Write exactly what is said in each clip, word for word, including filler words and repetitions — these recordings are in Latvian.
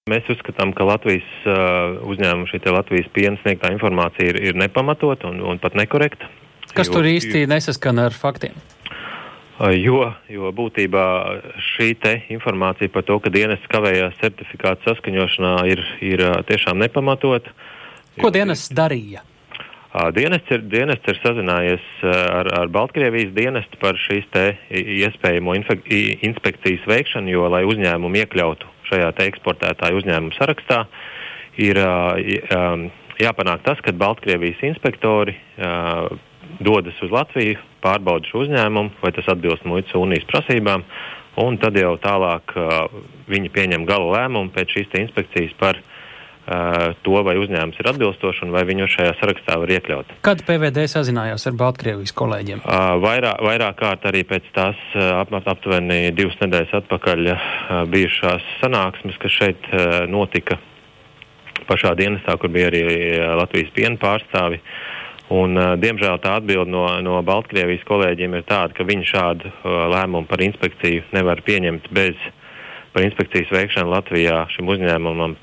Mēs uzskatām, ka Latvijas uh, uzņēmuma šī te Latvijas piena sniegtā informācija ir, ir nepamatot un, un pat nekorekta. Kas jo, tur īsti nesaskana ar faktiem? Uh, jo, jo būtībā šī te informācija par to, ka dienests kavējās certifikātu saskaņošanā ir, ir uh, tiešām nepamatot. Ko dienests darīja? Uh, dienests, ir, dienests ir sazinājies uh, ar, ar Baltkrievijas dienestu par šīs te iespējamo infek, inspekcijas veikšanu, jo, lai uzņēmumu iekļautu šajā te eksportētāju uzņēmumu sarakstā, ir uh, jāpanāk tas, ka Baltkrievijas inspektori uh, dodas uz Latviju, pārbauda šo uzņēmumu, vai tas atbilst muitas unijas prasībām, un tad jau tālāk uh, viņi pieņem gala lēmumu pēc šīs te inspekcijas par uh, to, vai uzņēmums ir atbilstoši un vai viņu šajā sarakstā var iekļaut. Kad P V D sazinājās ar Baltkrievijas kolēģiem? Uh, vairāk, vairāk kārt arī pēc tās uh, ap, aptuveni divas nedēļas atpakaļ uh, bijušās sanāksmes, kas šeit uh, notika pašā dienestā, kur bija arī uh, Latvijas piena pārstāvi. Un, uh, diemžēl tā atbilde no, no Baltkrievijas kolēģiem ir tāda, ka viņi šādu uh, lēmumu par inspekciju nevar pieņemt bez, par inspekcijas veikšanu Latvijā šim uzņēmumam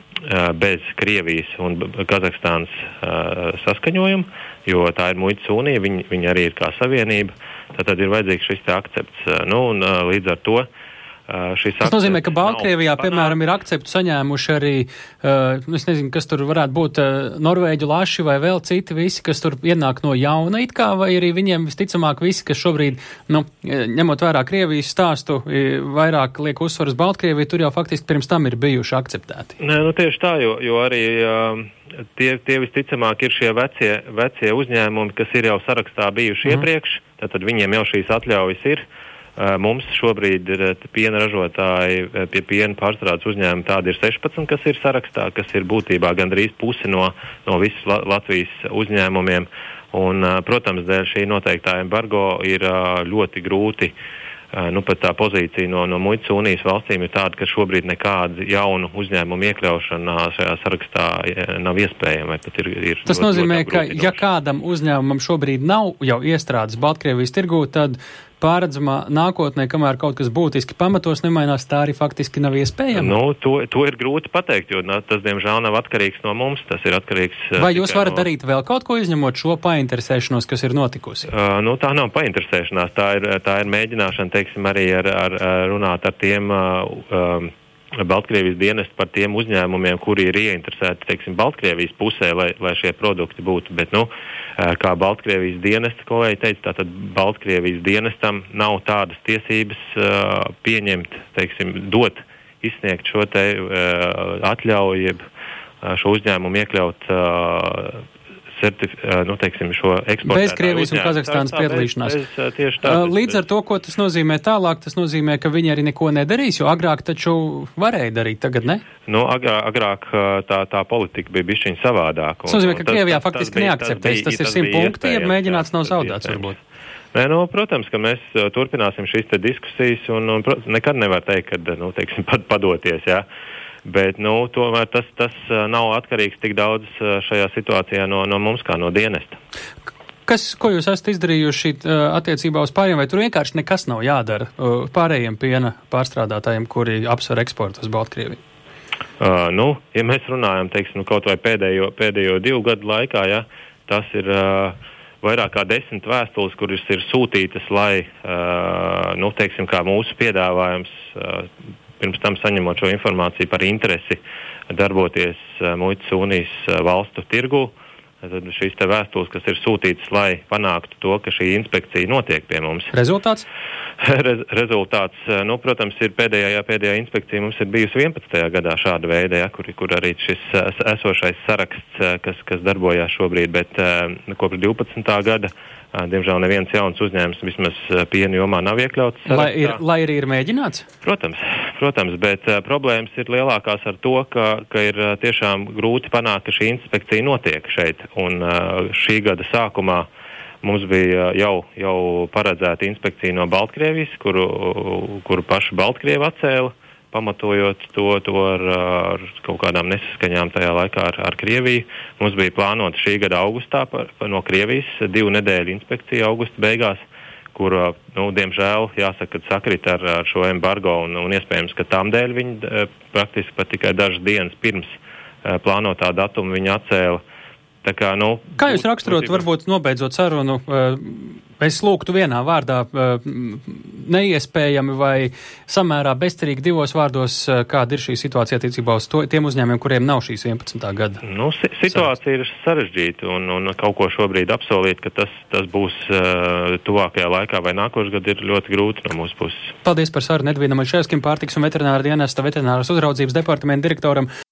bez Krievijas un Kazahstānas uh, saskaņojumu, jo tā ir muitas unija, viņi, viņi arī ir kā savienība, tad ir vajadzīgs šis te akcepts. Nu, un uh, līdz ar to uh, šis Tas nozīmē, ka Baltkrievijā, piemēram, ir akceptu saņēmuši arī, uh, es nezinu, kas tur varētu būt uh, norvēģu laši vai vēl citi visi, kas tur ienāk no jauna it kā, vai arī viņiem visticamāk visi, kas šobrīd, nu, ņemot vērā Krievijas stāstu, vairāk liek uzsvaru uz Baltkrieviju, tur jau faktiski pirms tam ir bijuši akceptēti. Nē, nu tieši tā, jo, jo arī uh, tie, tie visticamāk ir šie vecie, vecie uzņēmumi, kas ir jau sarakstā bijuši mm. iepriekš, tad viņiem jau šīs atļaujas ir. Uh, mums šobrīd ir piena ražotāji, pie piena pārstrādes uzņēmumi tādi ir sešpadsmit, kas ir sarakstā, kas ir būtībā gandrīz pusi no, no visas La- Latvijas uzņēmumiem. Un, uh, protams, dēļ šī noteiktā embargo ir uh, ļoti grūti. Nu, pat tā pozīcija no, no muitas unijas valstīm ir tāda, ka šobrīd nekāda jaunu uzņēmumu iekļaušana šajā sarakstā nav iespējama. Ir, ir Tas ļoti, nozīmē, ļoti ka ja kādam uzņēmumam šobrīd nav jau iestrādes Baltkrievijas tirgū, tad pārredzamā nākotnē, kamēr kaut kas būtiski pamatos nemainās, tā arī faktiski nav iespējama? Nu, to, to ir grūti pateikt, jo tas, diemžēl, nav atkarīgs no mums. Tas ir atkarīgs... Vai jūs varat no... darīt vēl kaut ko, izņemot šo painteresēšanos, kas ir notikusi? Uh, nu, tā nav painteresēšanās. Tā ir, tā ir mēģināšana, teiksim, arī ar, ar, ar runāt ar tiem uh, um, Baltkrievijas dienestu par tiem uzņēmumiem, kuri ir ieinteresēti, teiksim, Baltkrievijas pusē, lai, lai šie produkti būtu. Bet, nu, kā Baltkrievijas dienesta kolēģi teica, tātad Baltkrievijas dienestam nav tādas tiesības uh, pieņemt, teiksim, dot, izsniegt šo te uh, atļauju, jeb uh, šo uzņēmumu iekļaut uh, certif, uh, nu, teiksim, šo eksportētāju bez Krievijas un Kazahstānas piedalīšanās. Bez, bez, tieši tā, bez, Līdz ar to, ko tas nozīmē tālāk, tas nozīmē, ka viņi arī neko nedarīs, jo agrāk taču varēja darīt, tagad ne? Nu, agrāk, agrāk tā, tā politika bija bišķiņ savādāk. Tas nozīmē, ka Krievijā faktiski neakceptēs. Tas, tas ir simt punkti, ja mēģināts nav zaudēts varbūt. Nē, nu, protams, ka mēs turpināsim šīs te diskusijas un, un nekad nevar teikt, ka, nu, teiksim, pat padoties, jā. Bet, nu, tomēr tas, tas nav atkarīgs tik daudz šajā situācijā no, no mums kā no dienesta. Kas, ko jūs esat izdarījuši attiecībā uz pārējiem, vai tur vienkārši nekas nav jādara pārējiem piena pārstrādātājiem, kuri apsver eksportu uz Baltkrieviju? Uh, nu, ja mēs runājam, teiksim, kaut vai pēdējo, pēdējo divu gadu laikā, ja, tas ir uh, vairāk kā desmit vēstules, kuras ir sūtītas, lai, uh, nu, teiksim, kā mūsu piedāvājums, uh, pirms tam saņemot šo informāciju par interesi darboties uh, muitas unijas uh, valstu tirgu. Tad šīs te vēstules, kas ir sūtītas, lai panāktu to, ka šī inspekcija notiek pie mums. Rezultāts? Rez, rezultāts, nu, protams, ir pēdējā, pēdējā inspekcija mums ir bijusi vienpadsmitajā gadā šāda veida, ja, kur, kur arī šis esošais saraksts, kas, kas darbojās šobrīd, bet kopš divpadsmitā gada, diemžēl neviens jauns uzņēmums vismaz piena jomā nav iekļauts sarakstā. Lai, ir, lai arī ir mēģināts? Protams, protams, bet uh, problēmas ir lielākās ar to, ka, ka ir uh, tiešām grūti panākt, ka šī inspekcija notiek šeit. Un uh, šī gada sākumā mums bija uh, jau, jau paredzēta inspekcija no Baltkrievijas, kuru, uh, kuru paši Baltkrievi atcēla, pamatojot to, to ar, ar kaut kādām nesaskaņām tajā laikā ar, ar Krieviju. Mums bija plānota šī gada augustā par, par no Krievijas divu nedēļu inspekcija augusta beigās, kura, nu, diemžēl, jāsaka, ka sakrit ar, ar šo embargo un, un iespējams, ka tām dēļ viņi uh, praktiski pat tikai dažas dienas pirms uh, plānotā datuma viņi atcēla. Tā kā, nu, kā jūs raksturot, varbūt nobeidzot sarunu, es lūgtu vienā vārdā neiespējami vai samērā bezcerīgi divos vārdos, kāda ir šī situācija attiecībā uz to, tiem uzņēmumiem, kuriem nav šīs vienpadsmitā gada? Nu, si situācija ir sarežģīta un, un kaut ko šobrīd apsolīt, ka tas, tas būs uh, tuvākajā laikā vai nākošais gadu ir ļoti grūti no mūsu puses. Paldies par sarunu Edvīnam Aļševskim, pārtiks un veterināra dienesta veterināras uzraudzības departamenta direktoram.